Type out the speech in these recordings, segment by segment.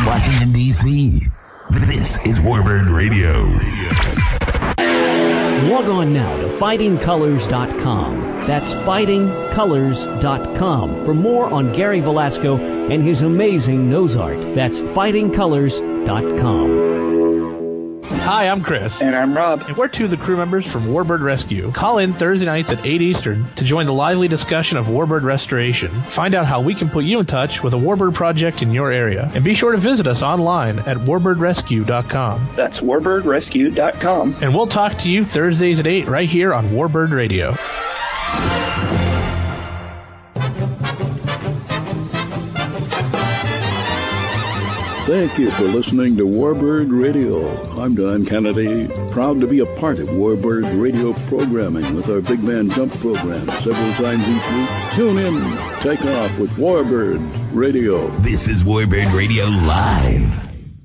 Washington, D.C. This is Warbird Radio. Log on now to fightingcolors.com. That's fightingcolors.com for more on Gary Velasco and his amazing nose art. That's fightingcolors.com. Hi, I'm Chris. And I'm Rob. And we're two of the crew members from Warbird Rescue. Call in Thursday nights at 8 Eastern to join the lively discussion of Warbird restoration. Find out how we can put you in touch with a Warbird project in your area. And be sure to visit us online at warbirdrescue.com. That's warbirdrescue.com. And we'll talk to you Thursdays at 8 right here on Warbird Radio. Thank you for listening to Warbird Radio. I'm Don Kennedy, proud to be a part of Warbird Radio programming with our Big Man Jump program several times each week. Tune in, take off with Warbird Radio. This is Warbird Radio Live.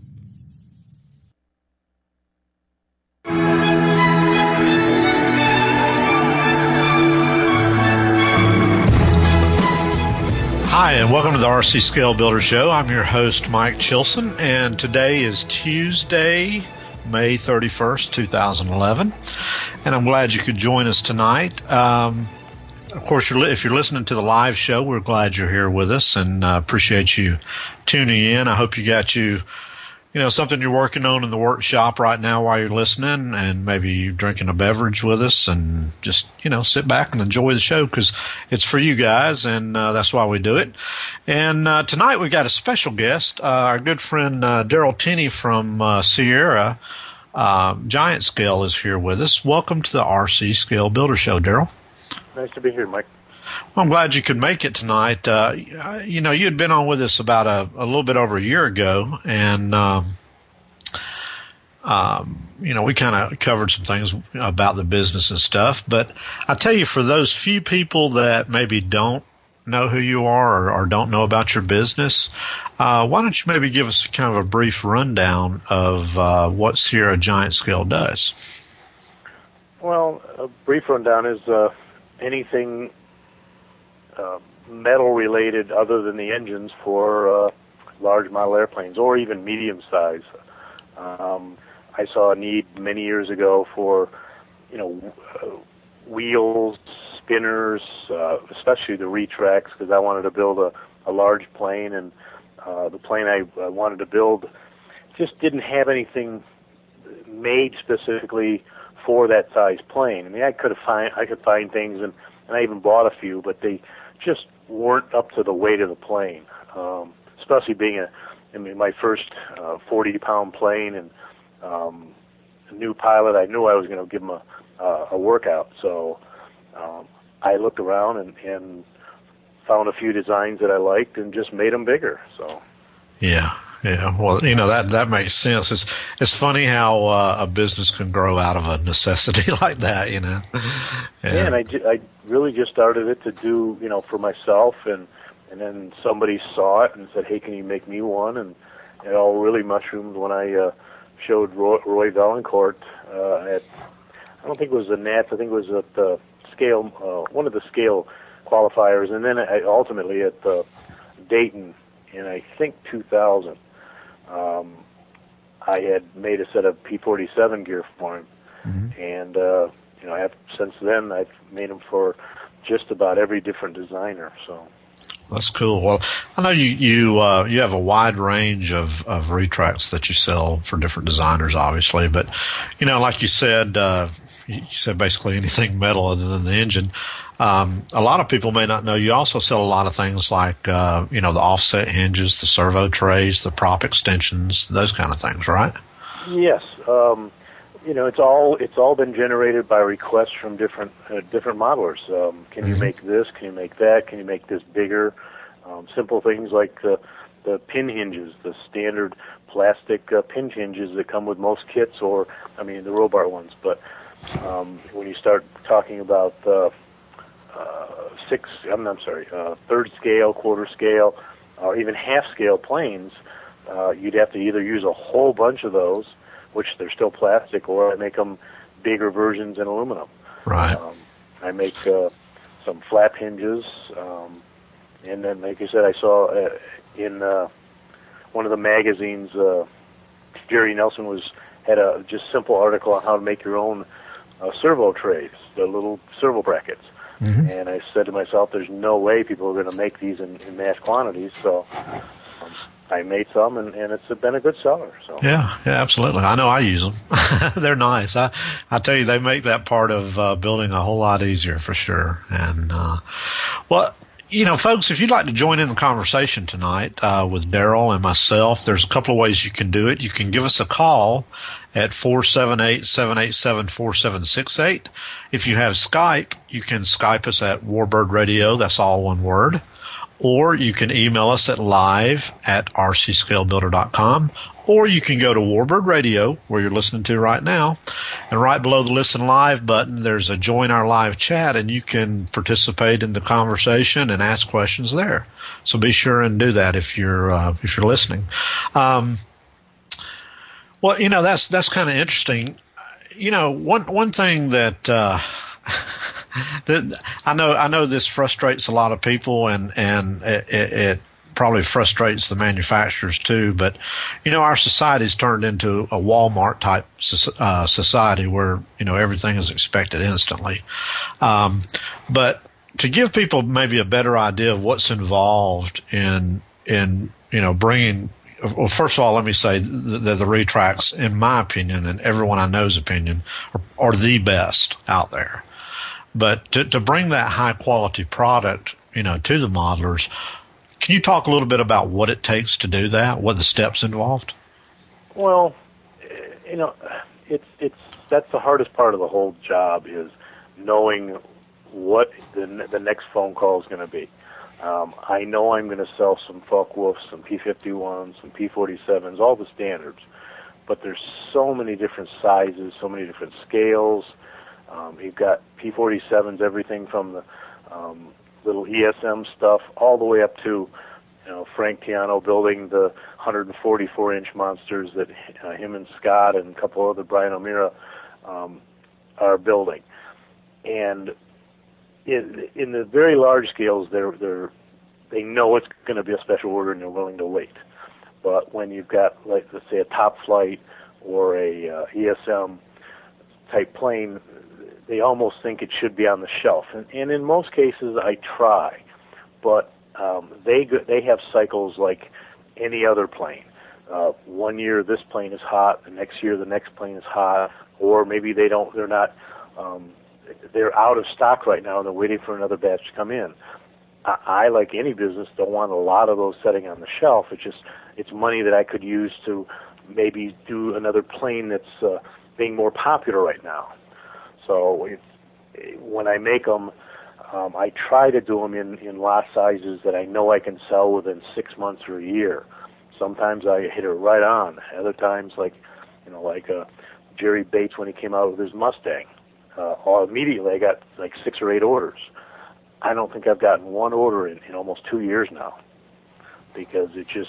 Hi, and welcome to the RC Scale Builder Show. I'm your host, Mike Chilson, and today is Tuesday, May 31st, 2011, and I'm glad you could join us tonight. Of course, if you're listening to the live show, we're glad you're here with us and appreciate you tuning in. I hope you got something you're working on in the workshop right now while you're listening, and maybe you're drinking a beverage with us and just, sit back and enjoy the show because it's for you guys, and that's why we do it. And tonight we've got a special guest, our good friend Daryl Tenney from Sierra Giant Scale is here with us. Welcome to the RC Scale Builder Show, Daryl. Nice to be here, Mike. Well, I'm glad you could make it tonight. You had been on with us about a little bit over a year ago, and, we kind of covered some things about the business and stuff. But I tell you, for those few people that maybe don't know who you are or don't know about your business, why don't you maybe give us kind of a brief rundown of what Sierra Giant Scale does? Well, a brief rundown is anything metal related other than the engines for large model airplanes or even medium size. I saw a need many years ago for wheels, spinners, especially the retracts, because I wanted to build a large plane, and the plane I wanted to build just didn't have anything made specifically for that size plane. I mean, I could find things, and I even bought a few, but they just weren't up to the weight of the plane, especially being my first 40-pound plane, and a new pilot. I knew I was going to give him a workout, so I looked around and found a few designs that I liked and just made them bigger. So yeah. Well, that makes sense. It's funny how a business can grow out of a necessity like that. Yeah, and I really just started it to do for myself, and then somebody saw it and said, "Hey, can you make me one?" And it all really mushroomed when I showed Roy Valancourt at, I don't think it was the Nats, I think it was at the scale, one of the scale qualifiers, and then ultimately at Dayton in, I think, 2000. I had made a set of P-47 gear for him, and since then I've made them for just about every different designer. So that's cool. Well, I know you have a wide range of retracts that you sell for different designers, obviously, but like you said basically anything metal other than the engine. A lot of people may not know you also sell a lot of things like the offset hinges, the servo trays, the prop extensions, those kind of things, right? Yes. It's all been generated by requests from different modelers. Can you make this? Can you make that? Can you make this bigger? Simple things like the pin hinges, the standard plastic pin hinges that come with most kits, or the Robart ones. But when you start talking about third scale, quarter scale, or even half scale planes, you'd have to either use a whole bunch of those, which they're still plastic, or I make them bigger versions in aluminum. Right. I make some flap hinges, and then, like I said, I saw in one of the magazines, Jerry Nelson had a just simple article on how to make your own servo trays, the little servo brackets. Mm-hmm. And I said to myself, there's no way people are going to make these in mass quantities, so I made some, and it's been a good seller. So yeah, absolutely. I know I use them. They're nice. I tell you, they make that part of building a whole lot easier for sure. And well, you know, folks, if you'd like to join in the conversation tonight with Daryl and myself, there's a couple of ways you can do it. You can give us a call at 478-787-4768. If you have Skype, you can Skype us at Warbird Radio. That's all one word. Or you can email us at live@rcscalebuilder.com. Or you can go to Warbird Radio, where you're listening to right now, and right below the Listen Live button, there's a Join Our Live chat, and you can participate in the conversation and ask questions there. So be sure and do that if you're listening. Well, you know, that's kind of interesting. You know, one thing that that I know this frustrates a lot of people, and it probably frustrates the manufacturers too. But you know, our society's turned into a Walmart type society where, you know, everything is expected instantly. But to give people maybe a better idea of what's involved in you know, bringing. Well, first of all, let me say that the Retracts, in my opinion, and everyone I know's opinion, are the best out there. But to bring that high quality product, you know, to the modelers, can you talk a little bit about what it takes to do that? What the steps involved? Well, you know, that's the hardest part of the whole job, is knowing what the next phone call is going to be. I know I'm going to sell some Focke-Wulfs, some P-51s, some P-47s, all the standards. But there's so many different sizes, so many different scales. You've got P-47s, everything from the little ESM stuff all the way up to, you know, Frank Tiano building the 144-inch monsters that him and Scott and a couple other, Brian O'Meara, are building. And in the very large scales, they know it's going to be a special order and they're willing to wait. But when you've got, like, let's say, a Top Flight or a ESM type plane, they almost think it should be on the shelf. And in most cases, I try, but they have cycles like any other plane. 1 year this plane is hot, the next year the next plane is hot, or maybe they're not. They're out of stock right now and they're waiting for another batch to come in. I, like any business, don't want a lot of those sitting on the shelf. It's money that I could use to maybe do another plane that's being more popular right now. So when I make them, I try to do them in lot sizes that I know I can sell within 6 months or a year. Sometimes I hit it right on. Other times, like Jerry Bates when he came out with his Mustang. Immediately I got like 6 or 8 orders. I don't think I've gotten one order in almost 2 years now, because it's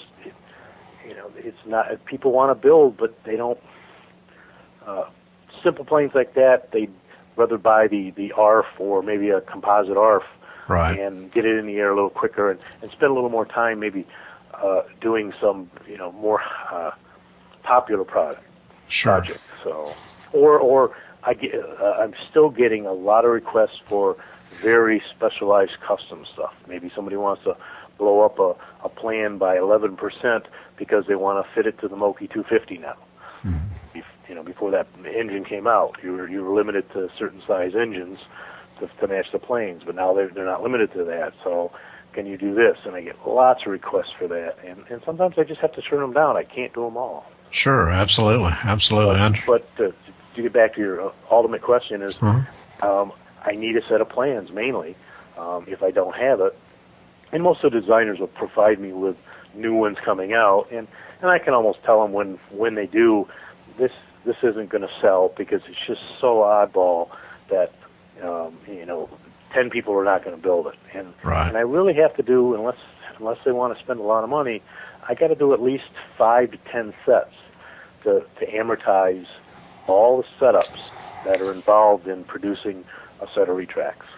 not, people want to build, but they don't, simple planes like that, they'd rather buy the ARF or maybe a composite ARF, right, and get it in the air a little quicker and spend a little more time maybe doing some, more popular project. So, or I'm still getting a lot of requests for very specialized custom stuff. Maybe somebody wants to blow up a plan by 11% because they want to fit it to the Moki 250 now. Mm-hmm. Before that engine came out, you were limited to certain size engines to match the planes, but now they're not limited to that. So can you do this? And I get lots of requests for that, and sometimes I just have to turn them down. I can't do them all. Sure, absolutely. But to get back to your ultimate question is, I need a set of plans mainly. If I don't have it, and most of the designers will provide me with new ones coming out, and I can almost tell them when they do, this isn't going to sell because it's just so oddball that 10 people are not going to build it, and I really have to do, unless they want to spend a lot of money, I got to do at least 5 to 10 sets to amortize all the setups that are involved in producing a set of retracts.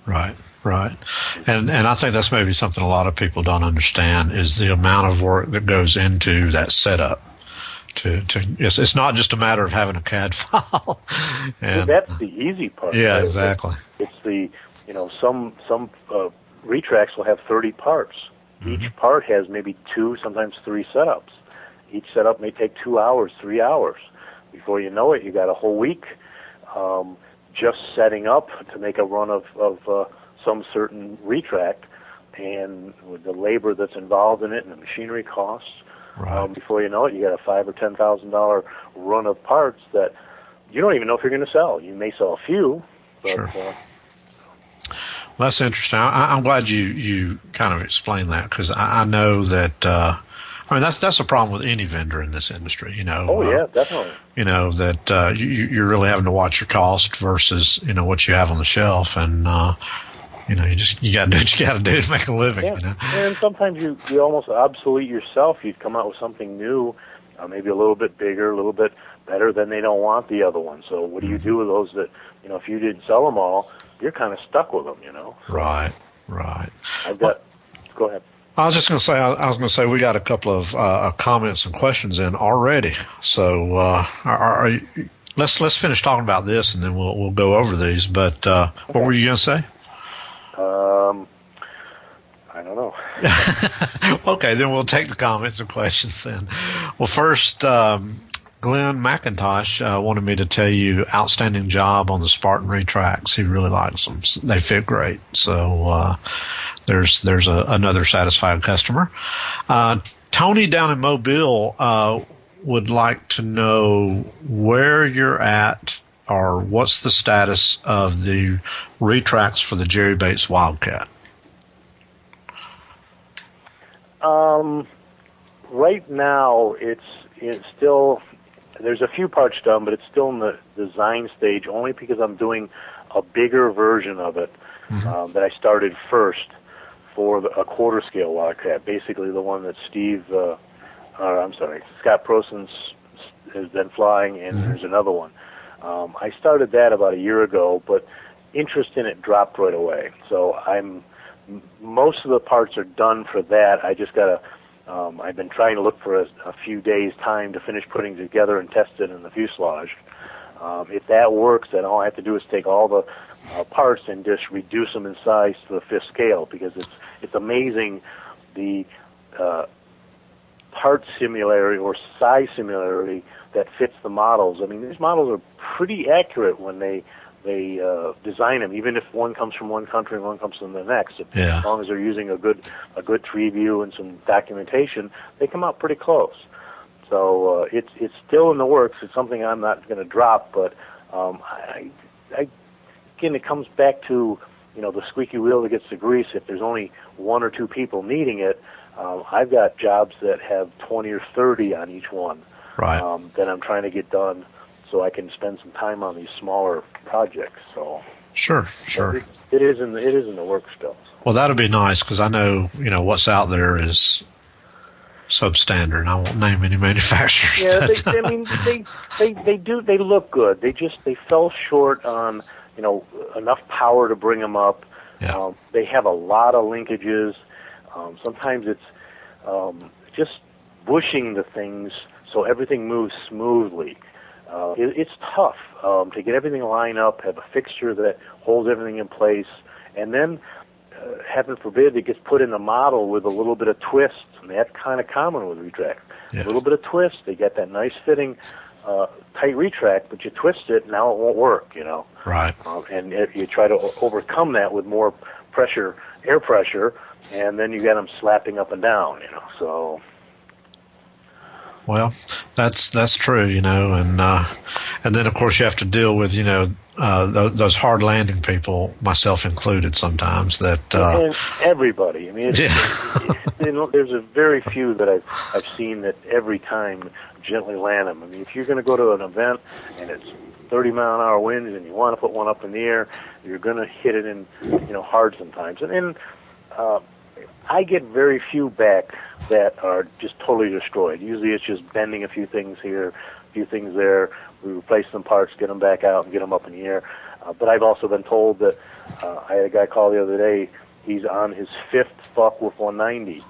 Right. And I think that's maybe something a lot of people don't understand is the amount of work that goes into that setup. It's not just a matter of having a CAD file. And that's the easy part. Yeah, right? exactly. It's the, some retracts will have 30 parts. Mm-hmm. Each part has maybe 2, sometimes 3 setups. Each setup may take 2 hours, 3 hours. Before you know it, you got a whole week just setting up to make a run of some certain retract, and with the labor that's involved in it and the machinery costs. Right. Before you know it, you got a $5,000 or $10,000 run of parts that you don't even know if you're going to sell. You may sell a few, but sure. Well, that's interesting. I'm glad you kind of explained that, because I know that. That's a problem with any vendor in this industry. Oh yeah, definitely. That you're really having to watch your cost versus what you have on the shelf, and you got to do what you got to do to make a living. Yeah. And sometimes you almost obsolete yourself. You'd come out with something new, maybe a little bit bigger, a little bit better, than they don't want the other one. So what do you do with those that if you didn't sell them all, you're kind of stuck with them. Right. Go ahead. I was just going to say, we got a couple of comments and questions in already. So let's finish talking about this, and then we'll go over these. But okay. What were you going to say? I don't know. Okay, then we'll take the comments and questions then. Well, first, Glenn McIntosh wanted me to tell you, outstanding job on the Spartan retracts. He really likes them. They fit great. So there's another satisfied customer. Tony down in Mobile would like to know where you're at, or what's the status of the retracts for the Jerry Bates Wildcat. Right now, it's still. There's a few parts done, but it's still in the design stage, only because I'm doing a bigger version of it that I started first for a quarter scale Wildcat, basically the one that Scott Proson's has been flying, and there's another one. I started that about a year ago, but interest in it dropped right away. So most of the parts are done for that. I just gotta. I've been trying to look for a few days' time to finish putting it together and test it in the fuselage. If that works, then all I have to do is take all the parts and just reduce them in size to the 5th scale, because it's amazing the part similarity or size similarity that fits the models. I mean, these models are pretty accurate when they design them, even if one comes from one country and one comes from the next. Yeah. As long as they're using a good tree view and some documentation, they come out pretty close. So it's still in the works. It's something I'm not going to drop, but again, it comes back to the squeaky wheel that gets the grease. If there's only 1 or 2 people needing it, I've got jobs that have 20 or 30 on each one. Right. That I'm trying to get done, so I can spend some time on these smaller projects. So sure. It is in the works still. Well, that'll be nice, because I know what's out there is substandard. I won't name any manufacturers. Yeah, they look good. They fell short on enough power to bring them up. Yeah. They have a lot of linkages. Sometimes it's just bushing the things so everything moves smoothly. It's tough to get everything lined up, have a fixture that holds everything in place, and then, heaven forbid, it gets put in the model with a little bit of twist, and that's kind of common with retract. Yeah. A little bit of twist, they get that nice fitting, tight retract, but you twist it, now it won't work, Right. And if you try to overcome that with more pressure, air pressure, and then you get them slapping up and down, so... Well, that's true, and then of course you have to deal with those hard landing people, myself included, sometimes that. And everybody, I mean, there's a very few that I've seen that every time gently land them. I mean, if you're going to go to an event and it's 30-mile-an-hour winds and you want to put one up in the air, you're going to hit it in hard sometimes, and I get very few back that are just totally destroyed. Usually it's just bending a few things here, a few things there. We replace some parts, get them back out, and get them up in the air. But I've also been told that I had a guy call the other day. He's on his 5th Focke-Wulf 190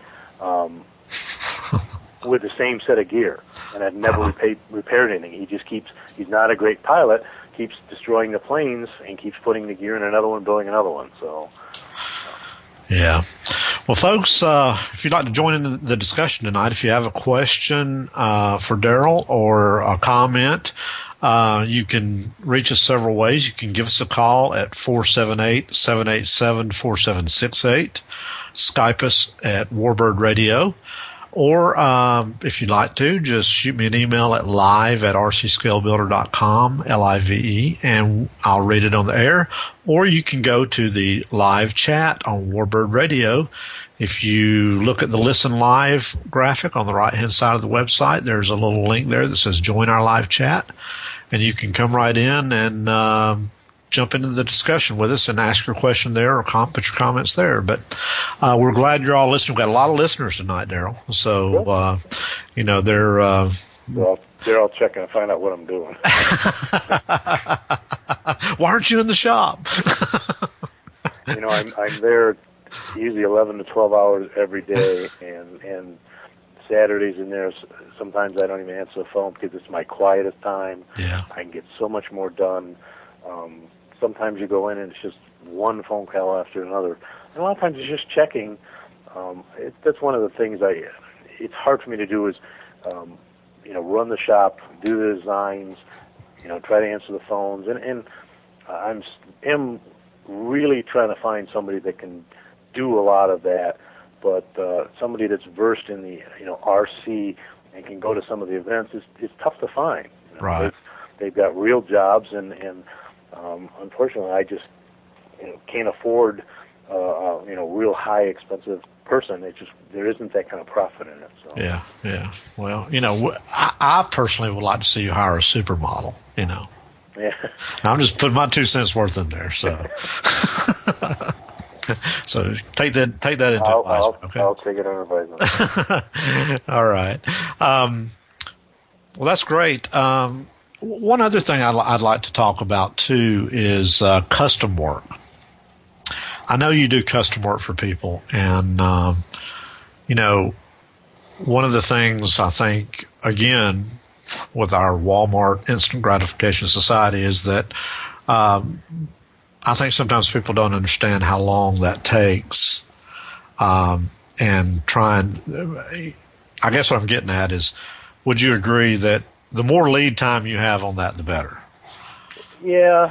with the same set of gear, and had never repaired anything. He just he's not a great pilot, keeps destroying the planes, and keeps putting the gear in another one, building another one. So, yeah. Well, folks, if you'd like to join in the discussion tonight, if you have a question for Daryl or a comment, you can reach us several ways. You can give us a call at 478-787-4768, Skype us at Warbird Radio, or if you'd like to, just shoot me an email at live@rcscalebuilder.com, LIVE, and I'll read it on the air. Or you can go to the live chat on Warbird Radio. If you look at the Listen Live graphic on the right-hand side of the website, there's a little link there that says Join Our Live Chat, and you can come right in and jump into the discussion with us and ask your question there or put your comments there. But we're glad you're all listening. We've got a lot of listeners tonight, Daryl. So, they're... well, they're all checking to find out what I'm doing. Why aren't you in the shop? I'm there usually 11 to 12 hours every day, and Saturdays in there, sometimes I don't even answer the phone because it's my quietest time. Yeah. I can get so much more done. Sometimes you go in and it's just one phone call after another. And a lot of times it's just checking. That's one of the things it's hard for me to do is, run the shop, do the designs, try to answer the phones. And I'm really trying to find somebody that can do a lot of that, but somebody that's versed in the, RC and can go to some of the events is tough to find. Right. They've got real jobs, and unfortunately, I just can't afford real high expensive person. There isn't that kind of profit in it. So. Yeah. Well, I personally would like to see you hire a supermodel. Yeah. I'm just putting my 2 cents worth in there. So, so take that into advisement. Okay. I'll take it under advisement. All right. Well, that's great. One other thing I'd like to talk about, too, is custom work. I know you do custom work for people, and, one of the things I think, again, with our Walmart Instant Gratification Society is that I think sometimes people don't understand how long that takes, and I guess what I'm getting at is, would you agree that the more lead time you have on that, the better? Yeah,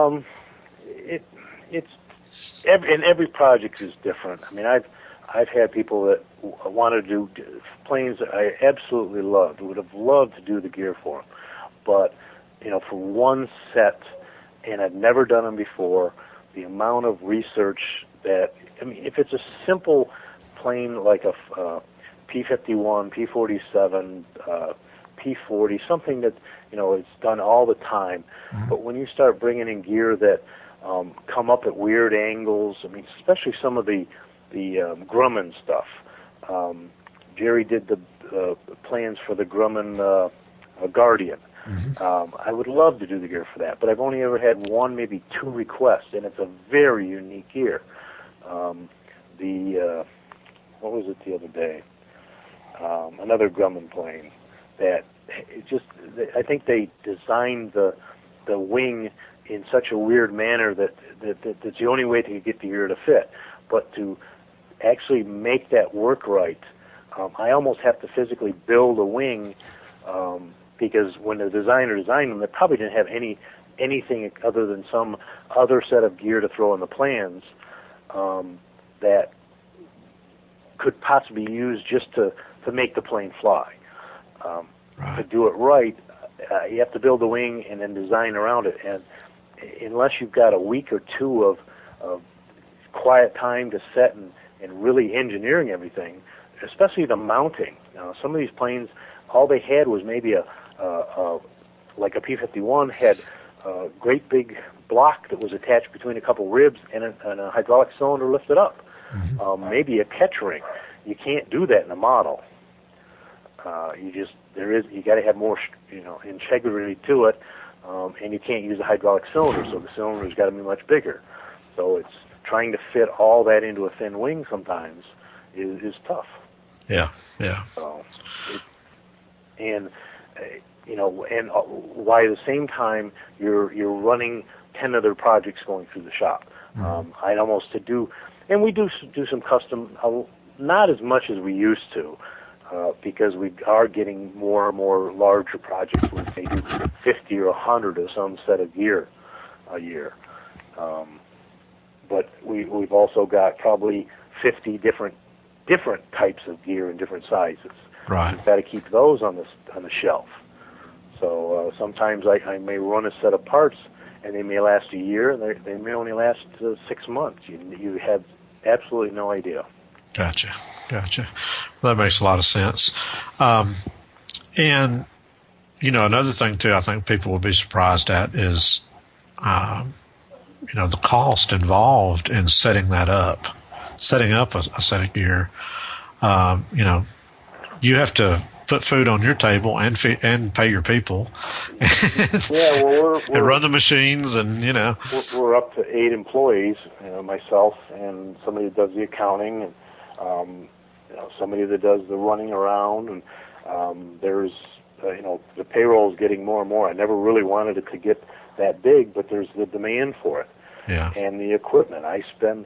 every project is different. I mean, I've had people that want to do planes that I absolutely loved, would have loved to do the gear for them, but for one set, and I've never done them before. The amount of research if it's a simple plane like a P-51, P-47, P-40, something that it's done all the time. Mm-hmm. But when you start bringing in gear that come up at weird angles, especially some of the Grumman stuff. Jerry did the plans for the Grumman Guardian. Mm-hmm. I would love to do the gear for that, but I've only ever had one, maybe two requests, and it's a very unique gear. What was it the other day? Another Grumman plane that I think they designed the wing in such a weird manner that's the only way to get the gear to fit. But to actually make that work right, I almost have to physically build a wing, because when the designer designed them, they probably didn't have anything other than some other set of gear to throw in the plans that could possibly be used just to make the plane fly. Right. To do it right, you have to build a wing and then design around it. And unless you've got a week or two of quiet time to set and really engineering everything, especially the mounting. Some of these planes, all they had was maybe like a P-51 had a great big block that was attached between a couple ribs and a hydraulic cylinder lifted up. Mm-hmm. Maybe a catch ring. You can't do that in a model. You got to have more, integrity to it. and you can't use a hydraulic cylinder, so the cylinder's got to be much bigger. So it's trying to fit all that into a thin wing sometimes is tough. Yeah. So, and while at the same time you're running 10 other projects going through the shop. I'd almost to do, and we do some custom, not as much as we used to, because we are getting more and more larger projects. We may do 50 or 100 of some set of gear a year. But we've also got probably 50 different types of gear in different sizes. Right. We've got to keep those on the shelf. So sometimes I may run a set of parts, and they may last a year, and they may only last 6 months. You have absolutely no idea. Gotcha. That makes a lot of sense. And, another thing, too, I think people will be surprised at is, the cost involved in setting up a set of gear. You have to put food on your table and pay your people. And run the machines and, We're up to 8 employees, myself and somebody that does the accounting and, somebody that does the running around, and there's, the payroll is getting more and more. I never really wanted it to get that big, but there's the demand for it. Yeah. And the equipment. I spend,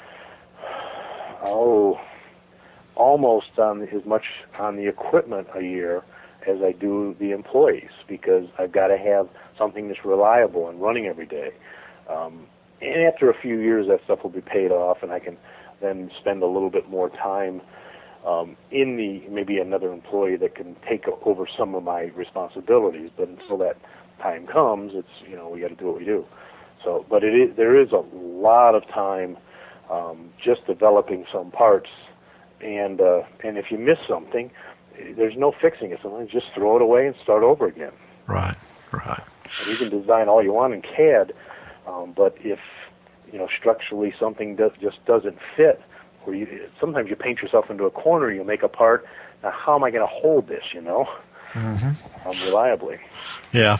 almost on as much on the equipment a year as I do the employees, because I've got to have something that's reliable and running every day. And after a few years, that stuff will be paid off, and I can then spend a little bit more time maybe another employee that can take over some of my responsibilities. But until that time comes, it's we got to do what we do. So, but there is a lot of time just developing some parts, and if you miss something, there's no fixing it. Sometimes just throw it away and start over again. Right. And you can design all you want in CAD, but if structurally something just doesn't fit, or sometimes you paint yourself into a corner, you make a part. Now, how am I going to hold this? Reliably. Yeah.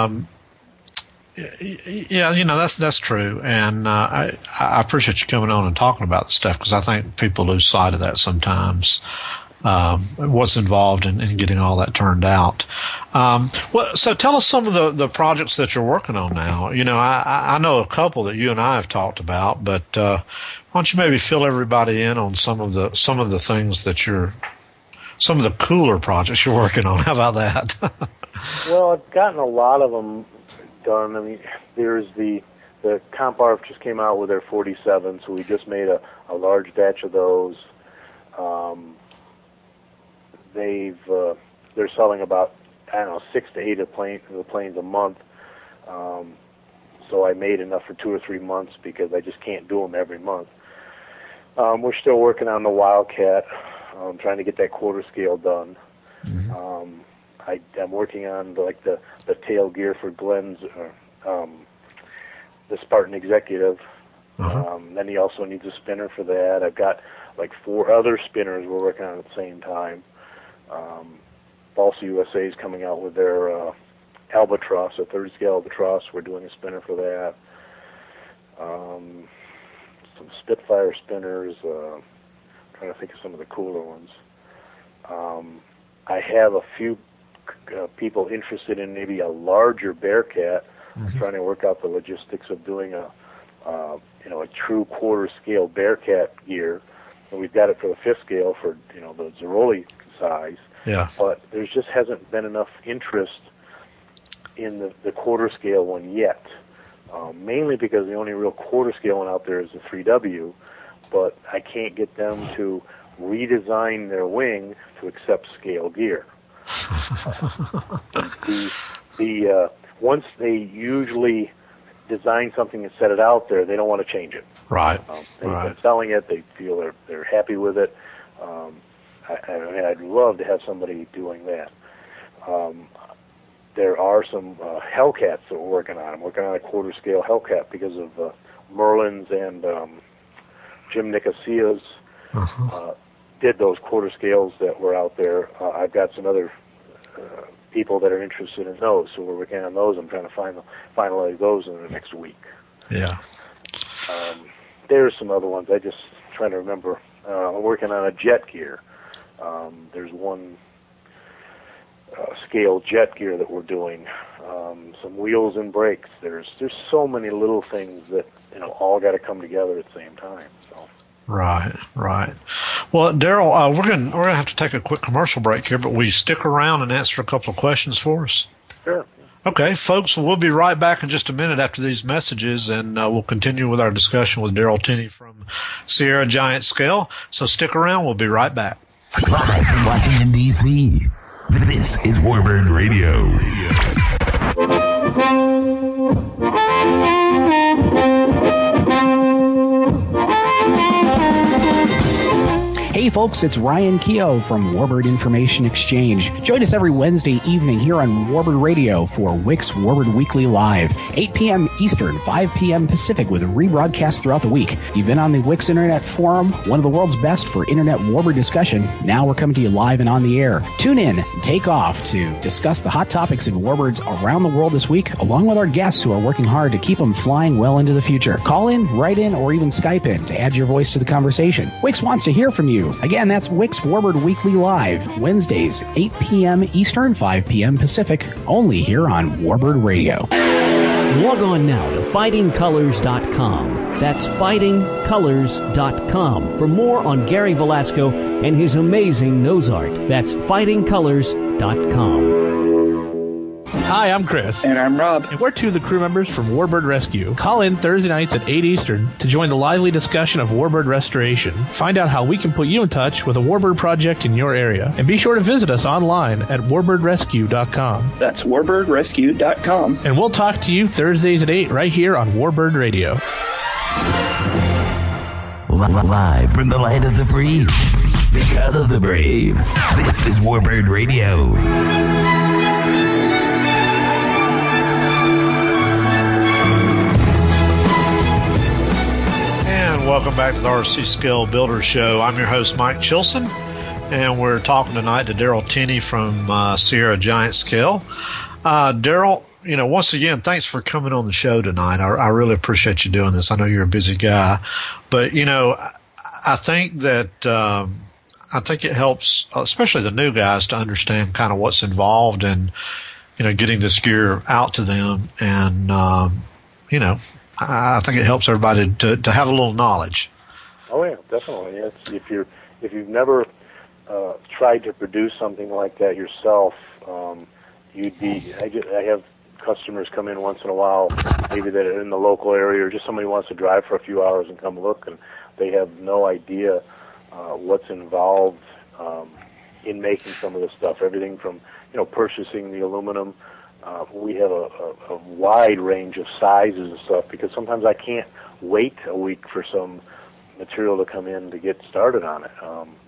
That's true, and I appreciate you coming on and talking about the stuff, because I think people lose sight of that sometimes. What's involved in getting all that turned out. So tell us some of the projects that you're working on now. I know a couple that you and I have talked about, but why don't you maybe fill everybody in on some of the things that some of the cooler projects you're working on. How about that? Well, I've gotten a lot of them done. I mean, there's the Comp-ARF just came out with their 47, so we just made a large batch of those. They're selling about 6 to 8 of the planes a month. So I made enough for 2 or 3 months, because I just can't do them every month. We're still working on the Wildcat, trying to get that quarter scale done. Mm-hmm. I'm working on the tail gear for Glenn's, the Spartan Executive. Uh-huh. Then he also needs a spinner for that. I've got 4 other spinners we're working on at the same time. Balsa USA is coming out with their Albatross, a 30 scale Albatross. We're doing a spinner for that. Some Spitfire spinners. Trying to think of some of the cooler ones. I have a few people interested in maybe a larger Bearcat. Mm-hmm. I'm trying to work out the logistics of doing a true quarter scale Bearcat gear. And we've got it for the 5th scale for the Zeroli size. Yeah. But there just hasn't been enough interest in the quarter scale one yet. Mainly because the only real quarter scale one out there is the 3W, but I can't get them to redesign their wing to accept scale gear. Once they usually design something and set it out there, they don't want to change it. Right. They've been selling it. They feel they're happy with it. I'd love to have somebody doing that. There are some Hellcats that we're working on. I'm working on a quarter scale Hellcat because of Merlin's and Jim Nicosia's did those quarter scales that were out there. I've got some other people that are interested in those. So we're working on those. I'm trying to finalize those in the next week. Yeah. There's some other ones. I just trying to remember. I'm working on a jet gear. There's one scale jet gear that we're doing. Some wheels and brakes. There's so many little things that all got to come together at the same time. So. Right. Well, Daryl, we're gonna have to take a quick commercial break here, but will you stick around and answer a couple of questions for us? Sure. Okay, folks, we'll be right back in just a minute after these messages, and we'll continue with our discussion with Daryl Tenney from Sierra Giant Scale. So stick around. We'll be right back. Live from Washington, D.C., this is Warbird Radio. Hey folks, it's Ryan Keogh from Warbird Information Exchange. Join us every Wednesday evening here on Warbird Radio for Wix Warbird Weekly Live, 8 p.m. Eastern, 5 p.m. Pacific, with a rebroadcast throughout the week. You've been on the Wix Internet Forum, one of the world's best for Internet Warbird discussion. Now we're coming to you live and on the air. Tune in, take off to discuss the hot topics in Warbirds around the world this week, along with our guests who are working hard to keep them flying well into the future. Call in, write in, or even Skype in to add your voice to the conversation. Wix wants to hear from you. Again, that's Wix Warbird Weekly Live, Wednesdays, 8 p.m. Eastern, 5 p.m. Pacific, only here on Warbird Radio. Log on now to fightingcolors.com. That's fightingcolors.com for more on Gary Velasco and his amazing nose art. That's fightingcolors.com. Hi, I'm Chris. And I'm Rob. And we're two of the crew members from Warbird Rescue. Call in Thursday nights at 8 Eastern to join the lively discussion of Warbird restoration. Find out how we can put you in touch with a Warbird project in your area. And be sure to visit us online at warbirdrescue.com. That's warbirdrescue.com. And we'll talk to you Thursdays at 8 right here on Warbird Radio. Live from the land of the free, because of the brave. This is Warbird Radio. Welcome back to the RC Scale Builder Show. I'm your host, Mike Chilson, and we're talking tonight to Daryl Tenney from Sierra Giant Scale. Daryl, once again, thanks for coming on the show tonight. I really appreciate you doing this. I know you're a busy guy, but I think that it helps, especially the new guys, to understand kind of what's involved in getting this gear out to them, and I think it helps everybody to have a little knowledge. Oh yeah, definitely. It's, if you've never tried to produce something like that yourself, you'd be. I have customers come in once in a while, maybe that are in the local area, or just somebody wants to drive for a few hours and come look, and they have no idea what's involved in making some of this stuff. Everything from purchasing the aluminum. We have a wide range of sizes and stuff, because sometimes I can't wait a week for some material to come in to get started on it.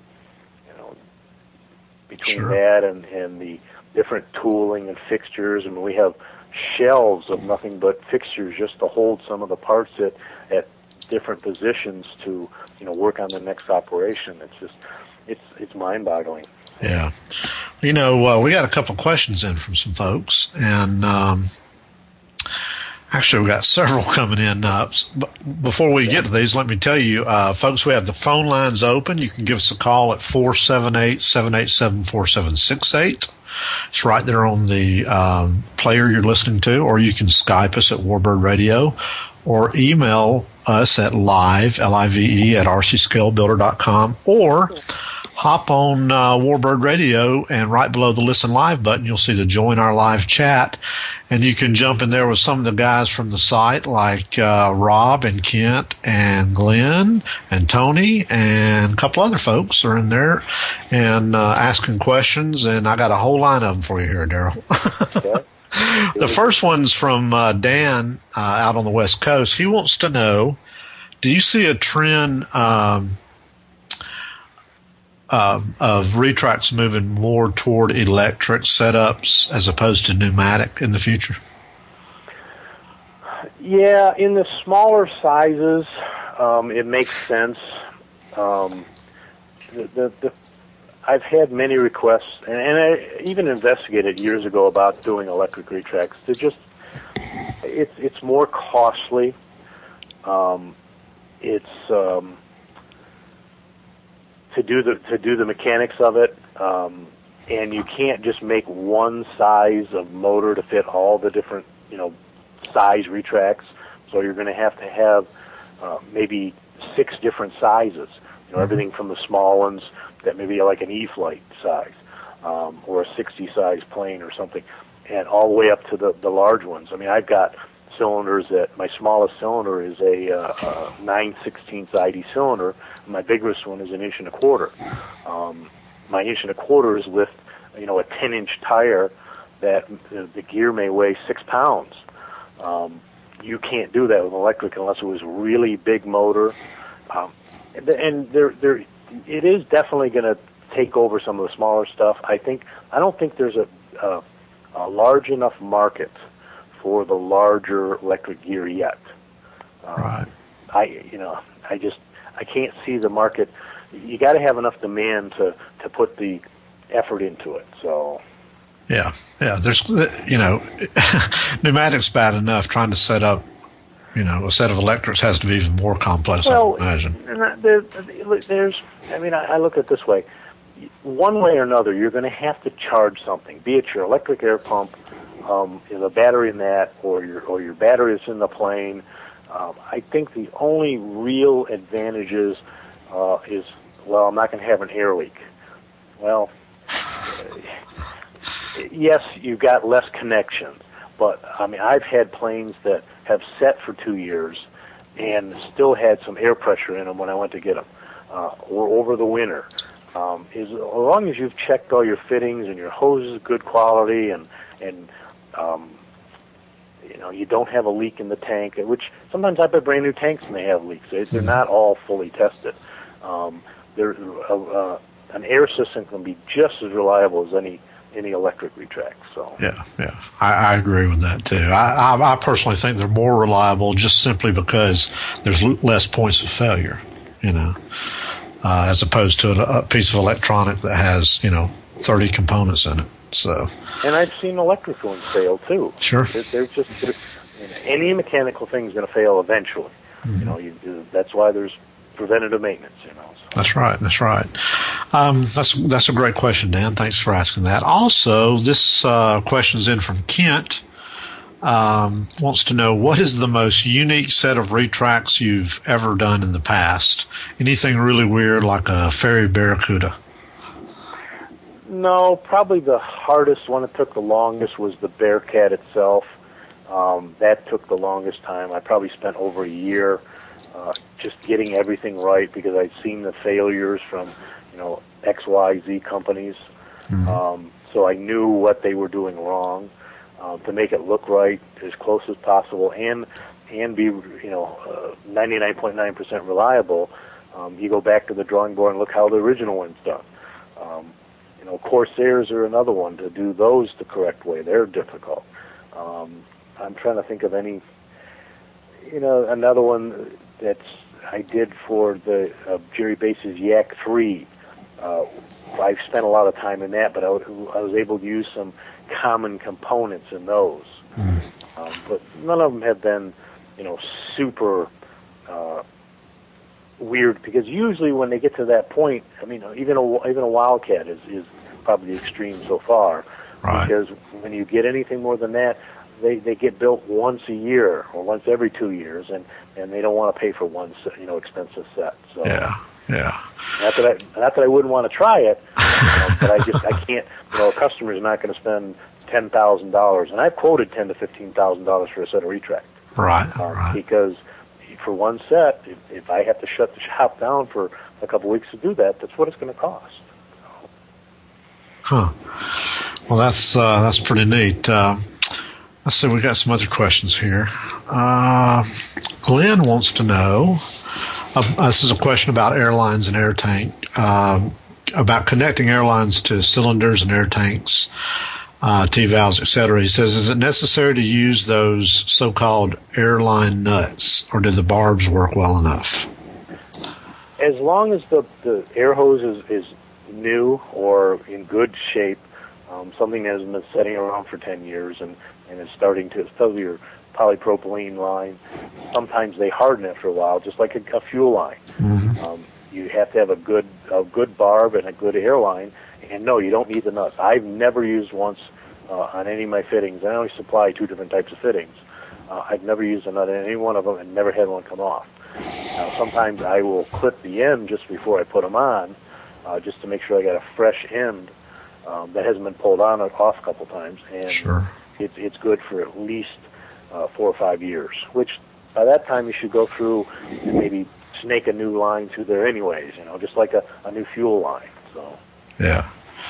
Between Sure. that and the different tooling and fixtures, and we have shelves of nothing but fixtures just to hold some of the parts at different positions to work on the next operation. It's mind-boggling. Yeah. We got a couple of questions in from some folks, and actually, we got several coming in. But before we get to these, let me tell you, folks, we have the phone lines open. You can give us a call at 478-787-4768. It's right there on the player you're listening to, or you can Skype us at Warbird Radio, or email us at live, L-I-V-E, at rcscalebuilder.com, or hop on Warbird Radio, and right below the Listen Live button, you'll see the Join Our Live chat, and you can jump in there with some of the guys from the site, like Rob and Kent and Glenn and Tony, and a couple other folks are in there and asking questions, and I got a whole line of them for you here, Daryl. Okay. The first one's from Dan out on the West Coast. He wants to know, do you see a trend of retracts moving more toward electric setups as opposed to pneumatic in the future? Yeah, in the smaller sizes, it makes sense. I've had many requests, and I even investigated years ago about doing electric retracts. It's more costly. It's to do the mechanics of it, and you can't just make one size of motor to fit all the different size retracts. So you're going to have maybe 6 different sizes. Everything from the small ones that maybe like an E-Flight size, or a 60 size plane or something, and all the way up to the large ones. I mean, I've got cylinders that my smallest cylinder is a 9/16 ID cylinder. And my biggest one is 1 1/4 inch. My 1 1/4 inch is with a 10-inch tire that the gear may weigh 6 pounds. You can't do that with electric unless it was a really big motor. And it is definitely going to take over some of the smaller stuff. I don't think there's a large enough market for the larger electric gear yet. Right. I can't see the market. You got to have enough demand to put the effort into it. So. Yeah. There's pneumatics bad enough. Trying to set up a set of electrics has to be even more complex, I would imagine. I look at it this way. One way or another, you're going to have to charge something, be it your electric air pump, the battery in that, or your battery that's in the plane. I think the only real advantages is, I'm not going to have an air leak. Well, yes, you've got less connections, but I've had planes that have set for 2 years and still had some air pressure in them when I went to get them, or over the winter. As long as you've checked all your fittings and your hose is good quality, and you don't have a leak in the tank, which sometimes I buy brand new tanks and they have leaks. They're not all fully tested. An air system can be just as reliable as any electric retract. So yeah, I agree with that too. I personally think they're more reliable just simply because there's less points of failure, as opposed to a piece of electronic that has 30 components in it. So. And I've seen electric ones fail too. Sure. They're any mechanical thing is going to fail eventually. Mm-hmm. That's why there's preventative maintenance. That's right. That's a great question, Dan. Thanks for asking that. Also, this question's in from Kent. Wants to know, what is the most unique set of retracts you've ever done in the past? Anything really weird, like a Ferry Barracuda? No, probably the hardest one that took the longest was the Bearcat itself. That took the longest time. I probably spent over a year just getting everything right because I'd seen the failures from, XYZ companies. Mm-hmm. So I knew what they were doing wrong to make it look right as close as possible and be, 99.9% reliable. You go back to the drawing board and look how the original one's done. Corsairs are another one. To do those the correct way, they're difficult. I'm trying to think of any, another one I did for the Jerry Bass's Yak 3. I've spent a lot of time in that, but I was able to use some common components in those. But none of them have been, super weird, because usually when they get to that point, even a Wildcat is probably the extreme so far. Right. Because when you get anything more than that, they get built once a year or once every 2 years, and they don't want to pay for one expensive set. So yeah. Not that I wouldn't want to try it, but I can't. A customer's not going to spend $10,000, and I've quoted $10,000 to $15,000 for a set of retract. Right. Because for one set, if I have to shut the shop down for a couple weeks to do that, that's what it's going to cost. Huh. Well, that's pretty neat. Let's see, we got some other questions here. Glenn wants to know, this is a question about airlines and air tank, about connecting airlines to cylinders and air tanks, T-valves, etc. He says, is it necessary to use those so-called airline nuts, or do the barbs work well enough? As long as the air hose is new or in good shape, something that has been sitting around for 10 years and is starting to, so your polypropylene line, sometimes they harden after a while, just like a fuel line. Mm-hmm. You have to have a good barb and a good airline, and no, you don't need the nuts. I've never used once on any of my fittings. I only supply 2 different types of fittings. I've never used a nut in any one of them and never had one come off. Now, sometimes I will clip the end just before I put them on, just to make sure I got a fresh end that hasn't been pulled on or off a couple times, and Sure. It's good for at least 4 or 5 years, which by that time you should go through and maybe snake a new line through there anyways, just like a new fuel line. So Yeah.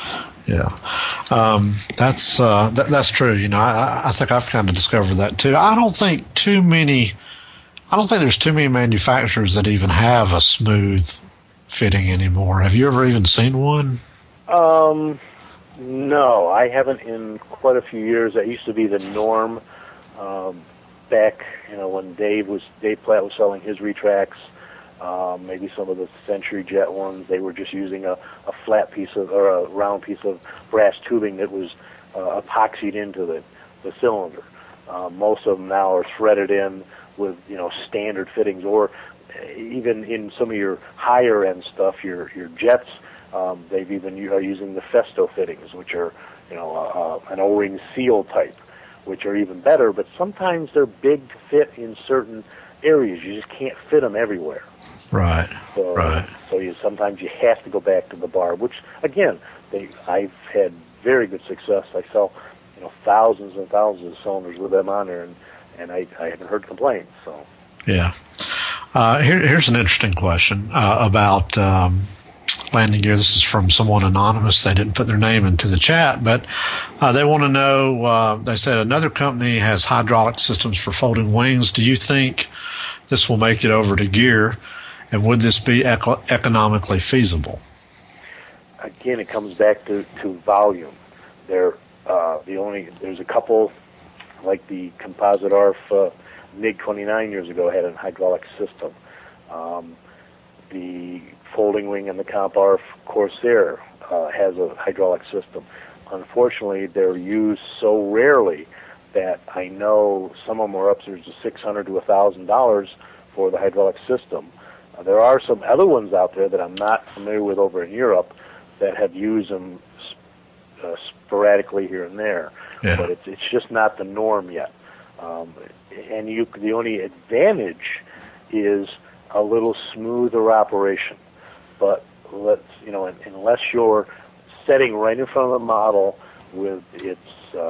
That's true. I think I've kind of discovered that too. I don't think there's too many manufacturers that even have a smooth fitting anymore. Have you ever even seen one? No, I haven't in quite a few years. That used to be the norm back, when Dave Platt was selling his retracts. Maybe some of the Century Jet ones, they were just using a flat piece or a round piece of brass tubing that was epoxied into the cylinder. Most of them now are threaded in with standard fittings, or even in some of your higher end stuff, your jets, they've even are using the Festo fittings, which are an O-ring seal type, which are even better. But sometimes they're big to fit in certain areas. You just can't fit them everywhere. Right. So sometimes you have to go back to the barb, which again, I've had very good success. I sell thousands and thousands of cylinders with them on there, and I haven't heard complaints. So yeah. Here's an interesting question about landing gear. This is from someone anonymous. They didn't put their name into the chat, but they want to know, they said another company has hydraulic systems for folding wings. Do you think this will make it over to gear, and would this be economically feasible? Again, it comes back to volume. There's a couple, like the Composite ARF MiG 29 years ago had a hydraulic system. The folding wing and the Comp ARF Corsair has a hydraulic system. Unfortunately, they're used so rarely that I know some of them are upwards of $600 to $1,000 for the hydraulic system. There are some other ones out there that I'm not familiar with over in Europe that have used them sporadically here and there, but it's just not the norm yet. And the only advantage is a little smoother operation. But unless you're setting right in front of the model with its,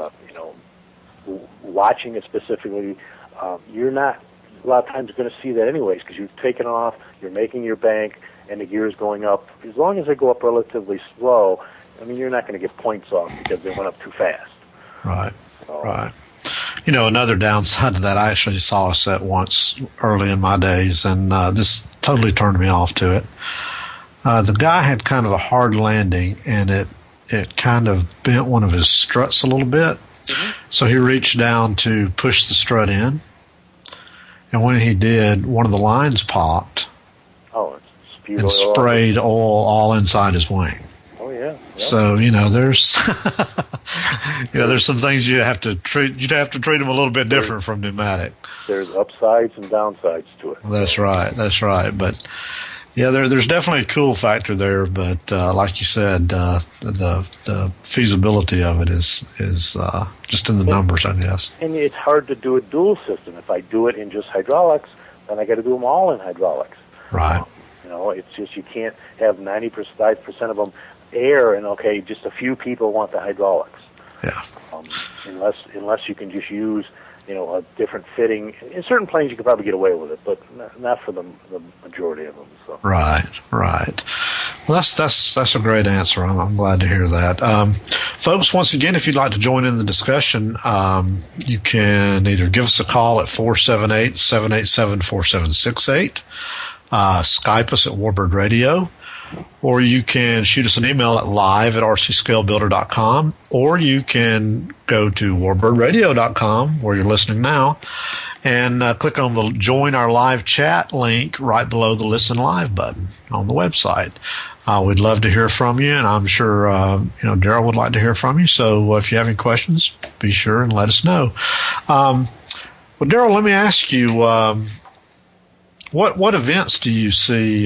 watching it specifically, you're not a lot of times going to see that anyways, because you've taken off, you're making your bank, and the gear is going up. As long as they go up relatively slow, you're not going to get points off because they went up too fast. Right. Right. Another downside to that, I actually saw a set once early in my days, and this totally turned me off to it. The guy had kind of a hard landing, and it kind of bent one of his struts a little bit. Mm-hmm. So he reached down to push the strut in, and when he did, one of the lines popped. Oh, it spewed and sprayed oil all inside his wing. Oh yeah. Yep. So there's there's some things you have to treat. You'd have to treat them a little bit different from pneumatic. There's upsides and downsides to it. That's right. But yeah, there's definitely a cool factor there. But like you said, the feasibility of it is just in the numbers, I guess. And it's hard to do a dual system. If I do it in just hydraulics, then I got to do them all in hydraulics. Right. It's just you can't have 95% of them air, and just a few people want the hydraulics. Yeah. Unless you can just use, a different fitting. In certain planes, you could probably get away with it, but not for the majority of them. So. Right. Well, that's a great answer. I'm glad to hear that. Folks, once again, if you'd like to join in the discussion, you can either give us a call at 478-787-4768, Skype us at Warbird Radio, or you can shoot us an email at live@rcscalebuilder.com, or you can go to warbirdradio.com, where you're listening now, and click on the Join Our Live Chat link right below the Listen Live button on the website. We'd love to hear from you, and I'm sure Daryl would like to hear from you. So if you have any questions, be sure and let us know. Well, Daryl, let me ask you, what events do you see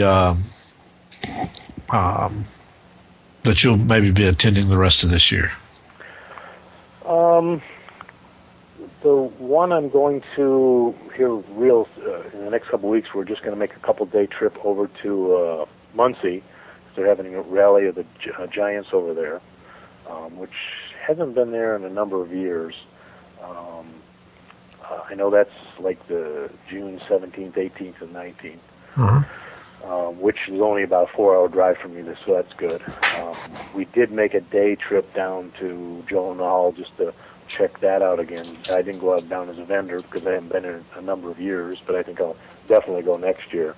that you'll maybe be attending the rest of this year? The one I'm going to here in the next couple of weeks, we're just going to make a couple-day trip over to Muncie. They're having a rally of the Giants over there, which hasn't been there in a number of years. I know that's like the June 17th, 18th, and 19th. Which is only about a 4-hour drive from me, so that's good. We did make a day trip down to Joan Hall just to check that out again. I didn't go out down as a vendor because I haven't been in a number of years, but I think I'll definitely go next year.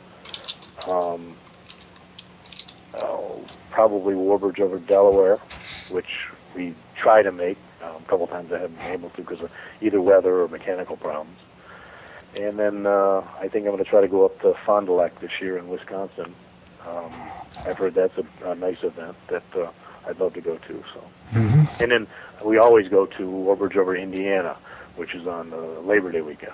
Probably Warbirds over Delaware, which we try to make. A couple times I haven't been able to because of either weather or mechanical problems. And then I think I'm going to try to go up to Fond du Lac this year in Wisconsin. I've heard that's a nice event that I'd love to go to. So, And then we always go to Warbirds over Indiana, which is on Labor Day weekend.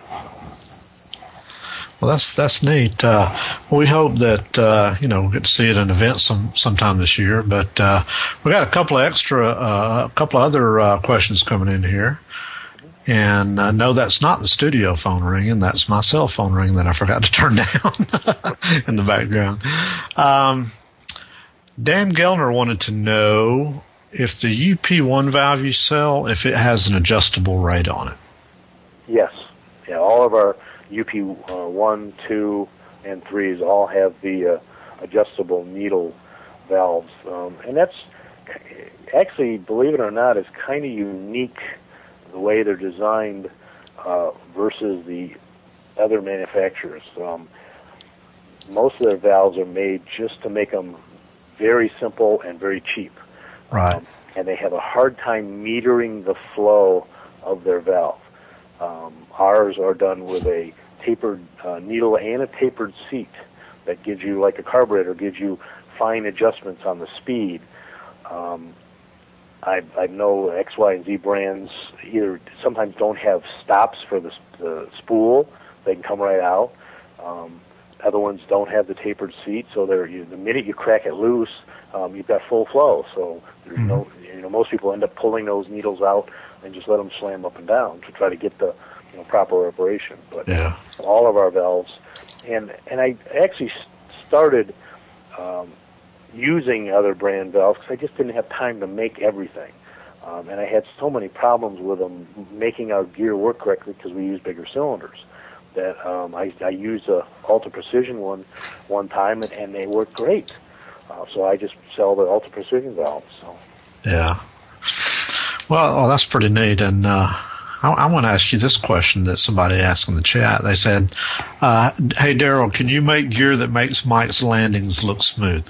Well, that's neat. We hope that we'll get to see it in an event sometime this year. But we got a couple of other questions coming in here. And no, that's not the studio phone ringing. That's my cell phone ringing that I forgot to turn down in the background. Dan Gellner wanted to know if the UP1 valve you sell, if it has an adjustable rate on it. Yes. Yeah, all of our UP1, 2, and 3s all have the adjustable needle valves. And that's actually, believe it or not, is kind of unique the way they're designed versus the other manufacturers. Most of their valves are made just to make them very simple and very cheap. Right. And they have a hard time metering the flow of their valve. Ours are done with a tapered needle and a tapered seat that gives you, like a carburetor, gives you fine adjustments on the speed. I know X, Y, and Z brands either sometimes don't have stops for the spool; they can come right out. Other ones don't have the tapered seat, so the minute you crack it loose, you've got full flow. So there's most people end up pulling those needles out and just let them slam up and down to try to get the proper operation. But all of our valves, and I actually started using other brand valves because I just didn't have time to make everything. And I had so many problems with them making our gear work correctly because we use bigger cylinders that I used a Ultra Precision one time and they worked great. So I just sell the Ultra Precision valves. So. Yeah. Well, that's pretty neat. And I want to ask you this question that somebody asked in the chat. They said, hey, Daryl, can you make gear that makes Mike's landings look smooth?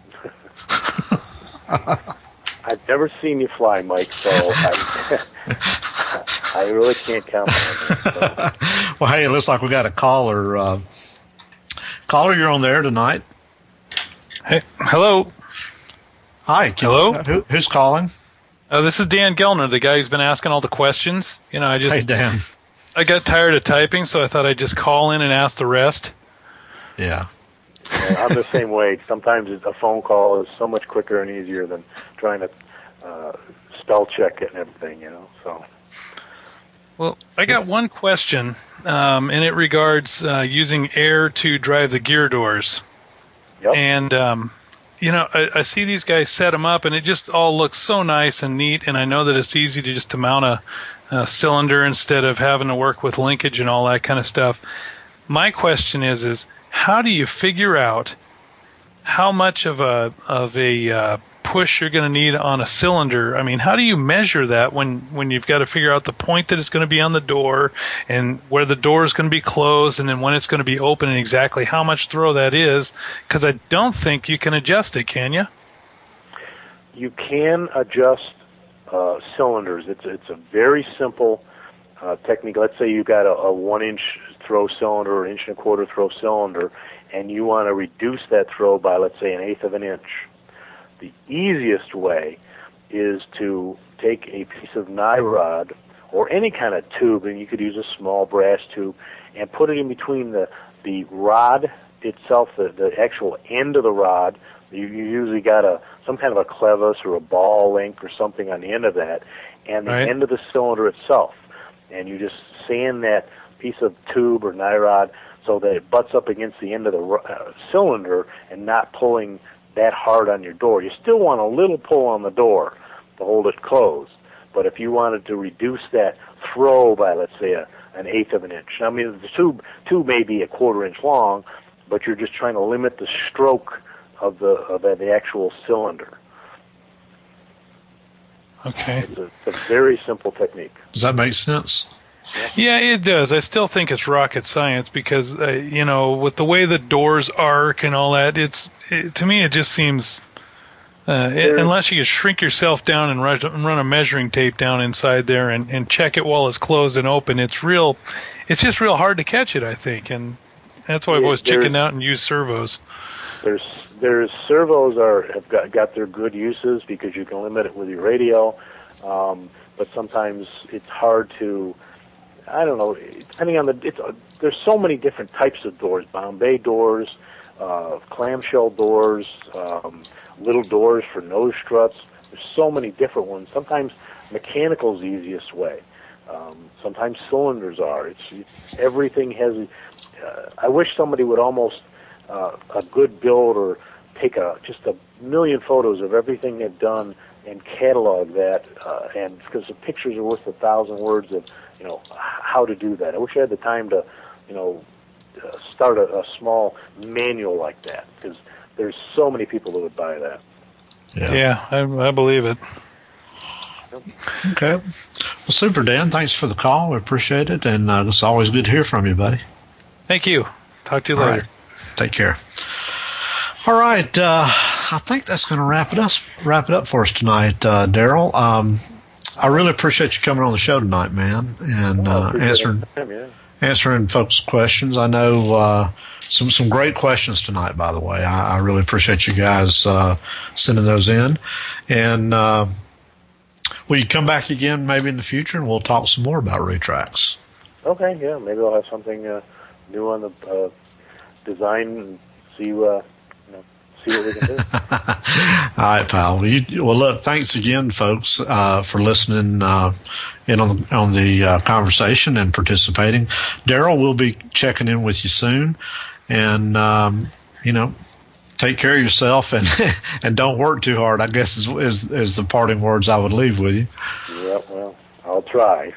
I've never seen you fly, Mike, so I really can't count on it. So. Well, hey, it looks like we got a caller. Caller, you're on there tonight. Hey, hello. Hi. Hello. Who's calling? This is Dan Gellner, the guy who's been asking all the questions. Hey, Dan. I got tired of typing, so I thought I'd just call in and ask the rest. Yeah. I'm the same way. Sometimes a phone call is so much quicker and easier than trying to spell check it and everything, So. Well, I got one question, and it regards using air to drive the gear doors. Yep. And, I see these guys set them up, and it just all looks so nice and neat, and I know that it's easy to mount a cylinder instead of having to work with linkage and all that kind of stuff. My question is how do you figure out how much of a push you're going to need on a cylinder? I mean, how do you measure that when you've got to figure out the point that it's going to be on the door and where the door is going to be closed and then when it's going to be open and exactly how much throw that is? Because I don't think you can adjust it, can you? You can adjust cylinders. It's a very simple technique. Let's say you've got a 1-inch throw cylinder or 1.25-inch throw cylinder, and you want to reduce that throw by, let's say, 1/8 of an inch. The easiest way is to take a piece of nylon or any kind of tube, and you could use a small brass tube, and put it in between the rod itself, the actual end of the rod. You usually got some kind of a clevis or a ball link or something on the end of that, and the end of the cylinder itself. And you just sand that piece of tube or nylon so that it butts up against the end of the cylinder and not pulling that hard on your door. You still want a little pull on the door to hold it closed. But if you wanted to reduce that throw by, let's say, an eighth of an inch. I mean, the tube may be a quarter inch long, but you're just trying to limit the stroke of the actual cylinder. Okay. It's a very simple technique. Does that make sense? Yeah, it does. I still think it's rocket science because, with the way the doors arc and all that, to me it just seems... unless you can shrink yourself down and run a measuring tape down inside there and check it while it's closed and open, it's just real hard to catch it, I think, and that's why I've always chickened out and used servos. There's servos have got their good uses because you can limit it with your radio, but sometimes it's hard to. I don't know. Depending on there's so many different types of doors: Bombay doors, clamshell doors. Little doors for nose struts. There's so many different ones. Sometimes mechanical is the easiest way. Sometimes cylinders are. Everything has. I wish somebody would almost a good build or take just a million photos of everything they've done and catalog that. And because the pictures are worth 1,000 words of how to do that. I wish I had the time to start a small manual like that because. There's so many people that would buy that. Yeah, I believe it. Okay. Well, super, Dan. Thanks for the call. We appreciate it. And it's always good to hear from you, buddy. Thank you. Talk to you later. Right. Take care. All right. I think that's going to wrap it up for us tonight, Daryl. I really appreciate you coming on the show tonight, man, and answering folks' questions. I know some great questions tonight, by the way. I really appreciate you guys sending those in. And will you come back again maybe in the future, and we'll talk some more about retracts? Okay, yeah. Maybe I'll have something new on the design and see what we can do. All right, pal. Well, look, thanks again, folks, for listening in on the conversation and participating. Daryl will be checking in with you soon, and take care of yourself and don't work too hard, I guess is the parting words I would leave with you. Yeah, well, I'll try.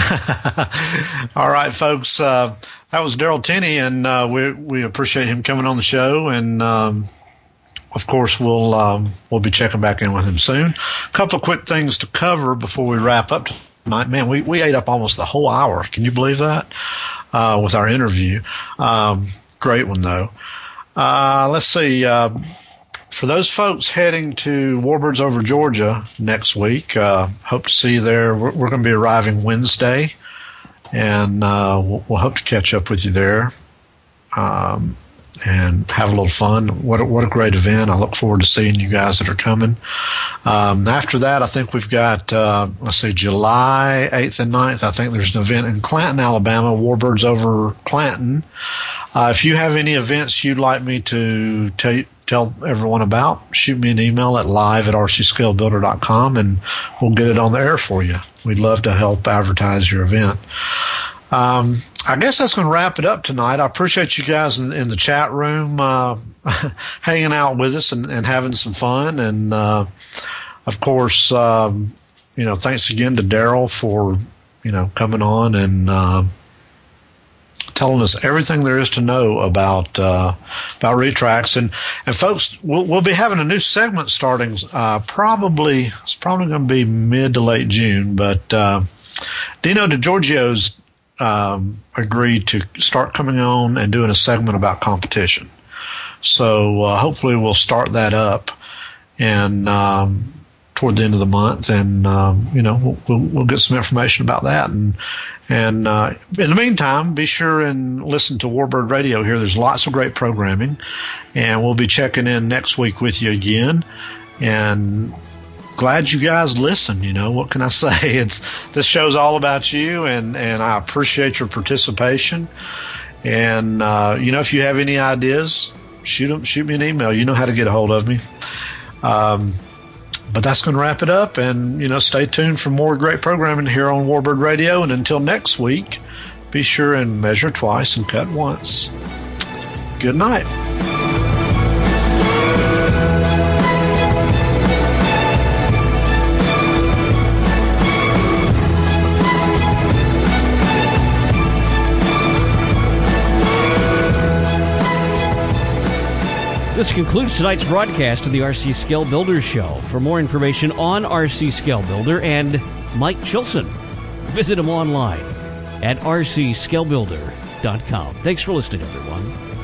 All right, folks. That was Daryl Tenney, and we appreciate him coming on the show, and of course, we'll be checking back in with him soon. A couple of quick things to cover before we wrap up tonight. Man, we ate up almost the whole hour. Can you believe that? With our interview. Great one, though. Let's see. For those folks heading to Warbirds Over Georgia next week, hope to see you there. We're going to be arriving Wednesday, and we'll hope to catch up with you there. And have a little fun. What a great event. I look forward to seeing you guys that are coming. After that, I think we've got, July 8th and 9th. I think there's an event in Clanton, Alabama, Warbirds Over Clanton. If you have any events you'd like me to tell everyone about, shoot me an email at live@rcscalebuilder.com, and we'll get it on the air for you. We'd love to help advertise your event. I guess that's going to wrap it up tonight. I appreciate you guys in the chat room hanging out with us and having some fun. And, of course, thanks again to Daryl for, coming on and telling us everything there is to know about retracts. And folks, we'll be having a new segment starting it's probably going to be mid to late June. But Dino DeGiorgio's agreed to start coming on and doing a segment about competition. So hopefully we'll start that up and toward the end of the month, and we'll get some information about that. And in the meantime, be sure and listen to Warbird Radio here. There's lots of great programming, and we'll be checking in next week with you again. And glad you guys listen. You know, what can I say? This show's all about you, and I appreciate your participation. And, you know, if you have any ideas, shoot me an email. You know how to get a hold of me. But that's going to wrap it up. And, you know, stay tuned for more great programming here on Warbird Radio. And until next week, be sure and measure twice and cut once. Good night. This concludes tonight's broadcast of the RC Scale Builder Show. For more information on RC Scale Builder and Mike Chilson, visit him online at rcscalebuilder.com. Thanks for listening, everyone.